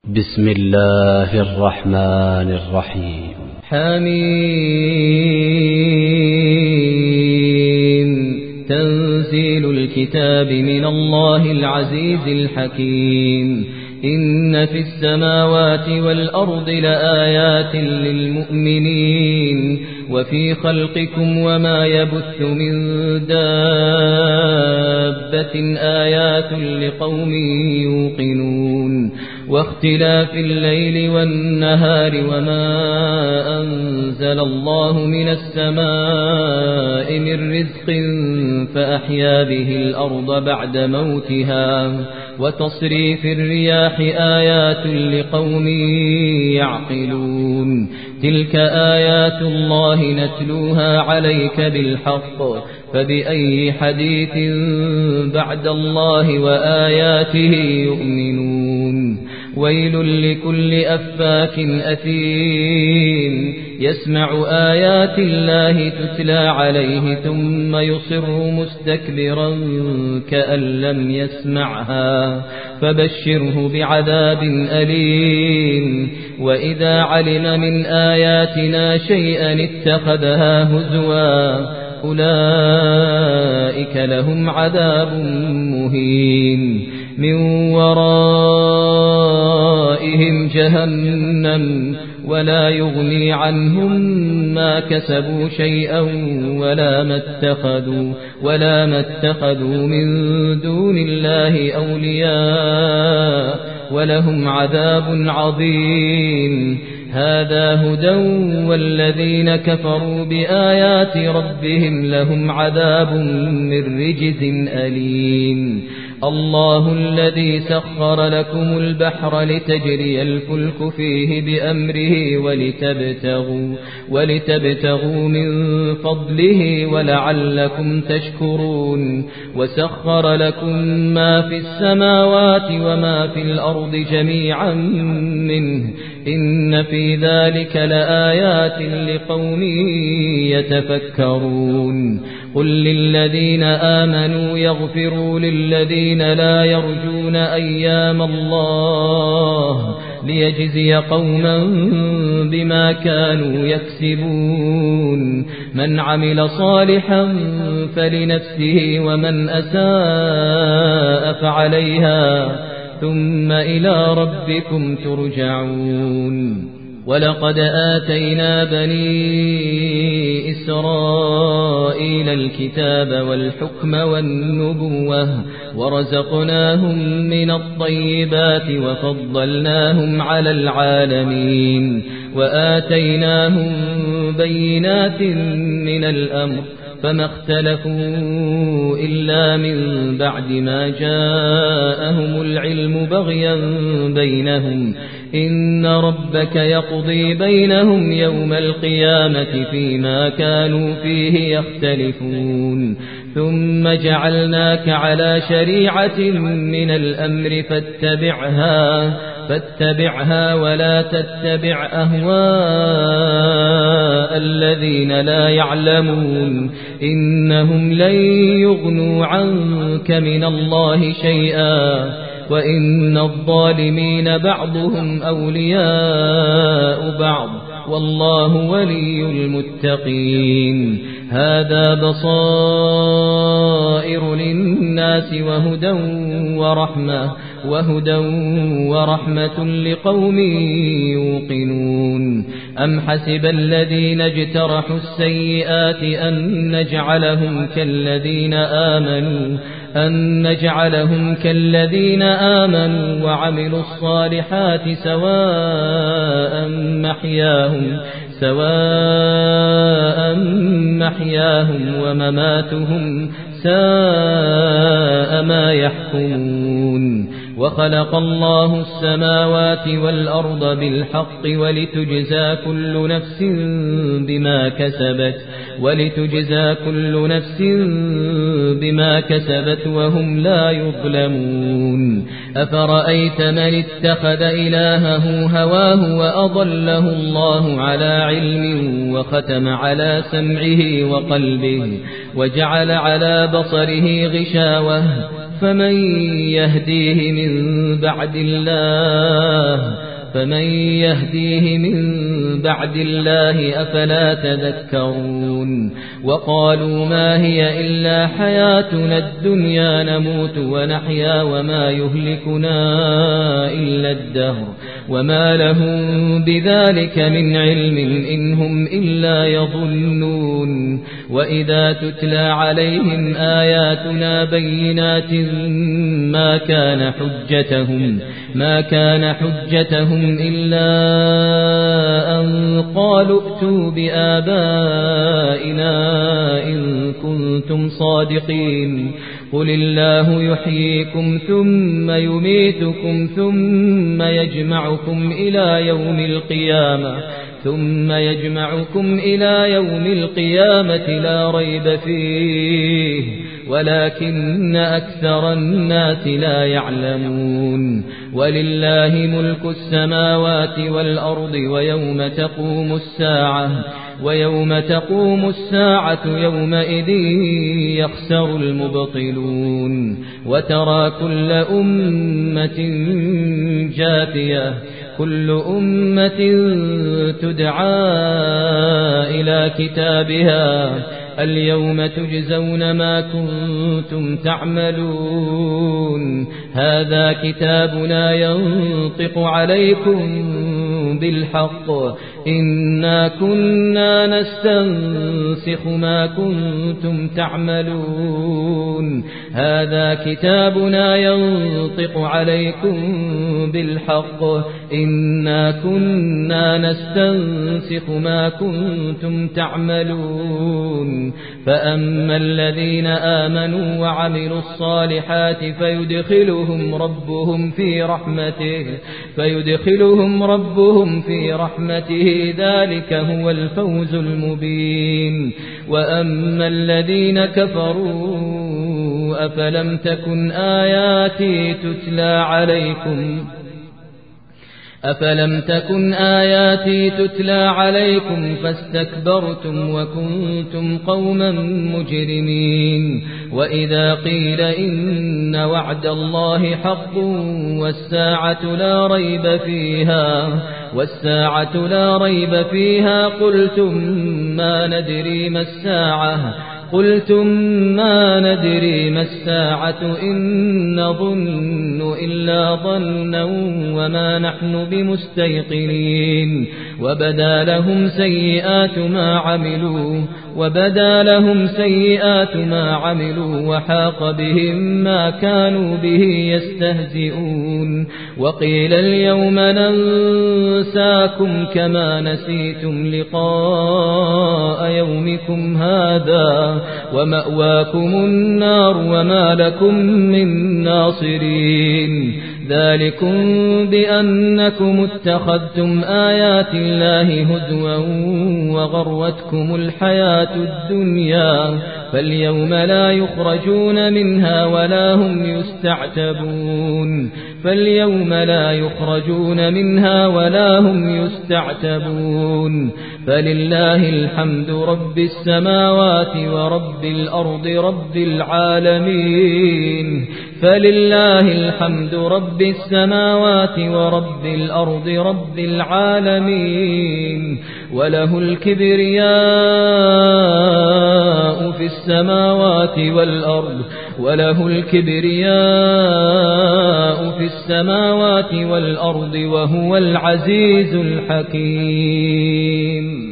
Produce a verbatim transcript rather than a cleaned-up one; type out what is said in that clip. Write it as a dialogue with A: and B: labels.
A: بسم الله الرحمن الرحيم.
B: حميم. تنزيل الكتاب من الله العزيز الحكيم. إن في السماوات والأرض لآيات للمؤمنين وفي خلقكم وما يبث من دابة آيات لقوم يوقنون واختلاف الليل والنهار وما أنزل الله من السماء من رزق فأحيا به الأرض بعد موتها وتصريف الرياح آيات لقوم يعقلون تلك آيات الله نتلوها عليك بالحق فبأي حديث بعد الله وآياته يؤمنون ويل لكل أفاك أثيم يسمع آيات الله تتلى عليه ثم يصر مستكبرا كأن لم يسمعها فبشره بعذاب أليم وإذا علم من آياتنا شيئا اتخذها هزوا أولئك لهم عذاب مهين من ورائهم جهنم ولا يغني عنهم ما كسبوا شيئا ولا ما اتخذوا ولا ما اتخذوا من دون الله أولياء ولهم عذاب عظيم هذا هدى والذين كفروا بآيات ربهم لهم عذاب من رجز أليم الله الذي سخر لكم البحر لتجري الفلك فيه بأمره ولتبتغوا, ولتبتغوا من فضله ولعلكم تشكرون وسخر لكم ما في السماوات وما في الأرض جميعا منه إن في ذلك لآيات لقوم يتفكرون قل للذين آمنوا يغفروا للذين لا يرجون أيام الله ليجزي قوما بما كانوا يكسبون من عمل صالحا فلنفسه ومن أساء فعليها ثم إلى ربكم ترجعون ولقد آتينا بني إسرائيل الكتاب والحكم والنبوة ورزقناهم من الطيبات وفضلناهم على العالمين وآتيناهم بينات من الأمر فما اختلفوا إلا من بعد ما جاءهم العلم بغيا بينهم إن ربك يقضي بينهم يوم القيامة فيما كانوا فيه يختلفون ثم جعلناك على شريعة من الأمر فاتبعها فاتبعها ولا تتبع أهواء الذين لا يعلمون إنهم لن يغنوا عنك من الله شيئا وإن الظالمين بعضهم أولياء بعض والله ولي المتقين هذا بصائر للناس وهدى ورحمة وهدى ورحمة لقوم يوقنون أم حسب الذين اجترحوا السيئات أن نجعلهم كالذين آمنوا أن نجعلهم كالذين آمنوا وعملوا الصالحات سواء محياهم سواء محياهم ومماتهم ساء ما يحكمون وخلق الله السماوات والأرض بالحق ولتجزى كل نفس بما كسبت ولتجزى كل نفس بما كسبت وهم لا يظلمون أفرأيت من اتخذ إلهه هواه وأضله الله على علم وختم على سمعه وقلبه وجعل على بصره غشاوة فمن يهديه من بعد الله فمن يهديه من بعد الله أفلا تذكرون وقالوا ما هي إلا حياتنا الدنيا نموت ونحيا وما يهلكنا إلا الدهر وما لهم بذلك من علم إن هم إلا يظنون وإذا تتلى عليهم آياتنا بينات ما كان حجتهم ما كان حجتهم إلا أن قالوا ائتوا بآبائنا إن كنتم صادقين قل الله يحييكم ثم يميتكم ثم يجمعكم إلى يوم القيامة ثم يجمعكم إلى يوم القيامة لا ريب فيه ولكن أكثر الناس لا يعلمون ولله ملك السماوات والأرض ويوم تقوم الساعة ويوم تقوم الساعة يومئذ يخسر المبطلون وترى كل أمة جاثية كل أمة تدعى إلى كتابها اليوم تجزون ما كنتم تعملون هذا كتابنا ينطق عليكم بالحق إنا كنا نستنسخ ما كنتم تعملون هذا كتابنا ينطق عليكم بالحق إنا كنا نستنسخ ما كنتم تعملون فأما الذين آمنوا وعملوا الصالحات فيدخلهم ربهم في رحمته فيدخلهم ربهم في رحمته ذلك هو الفوز المبين وأما الذين كفروا أفلم تكن آياتي تتلى عليكم أفلم تكن آياتي تتلى عليكم فاستكبرتم وكنتم قوما مجرمين وإذا قيل إن وعد الله حق والساعة لا ريب فيها والساعة لا ريب فيها قلتم ما ندري ما الساعة قلتم ما ندري ما الساعة إن نظن إلا ظنا وما نحن بمستيقنين وبدا لهم سيئات ما عملوا وبدا لهم سيئات ما عملوا وحاق بهم ما كانوا به يستهزئون وقيل اليوم ننساكم كما نسيتم لقاء يومكم هذا ومأواكم النار وما لكم من ناصرين ذلكم بأنكم اتخذتم آيات الله هزوا وغرتكم الحياة الدنيا فاليوم لا يخرجون منها ولا هم يستعتبون فاليوم لا يخرجون منها ولا هم يستعتبون فلله الحمد رب السماوات ورب الأرض رب العالمين فلله الحمد رب السماوات ورب الأرض رب العالمين وله الكبرياء في السماوات والأرض وله الكبرياء في السماوات والأرض وهو العزيز الحكيم